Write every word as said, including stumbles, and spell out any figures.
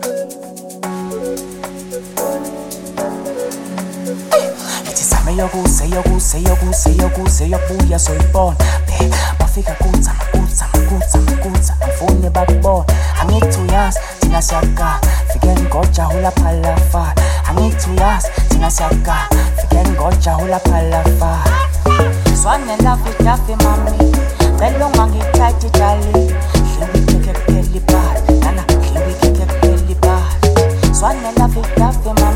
Yokuse yokuse yokuse yokuse yokubuya soyibona be bafika kutsa kutsa kutsa kutsa afune bakubona angithi uyazi thina siyaka fikeni ngoja hula phalafa angithi uyazi thina siyaka fikeni ngoja hula phalafa swane love it dafe mami belonga ngithathe jali hliwi keke pheli bad nana hliwi keke pheli bad swane love it dafe mami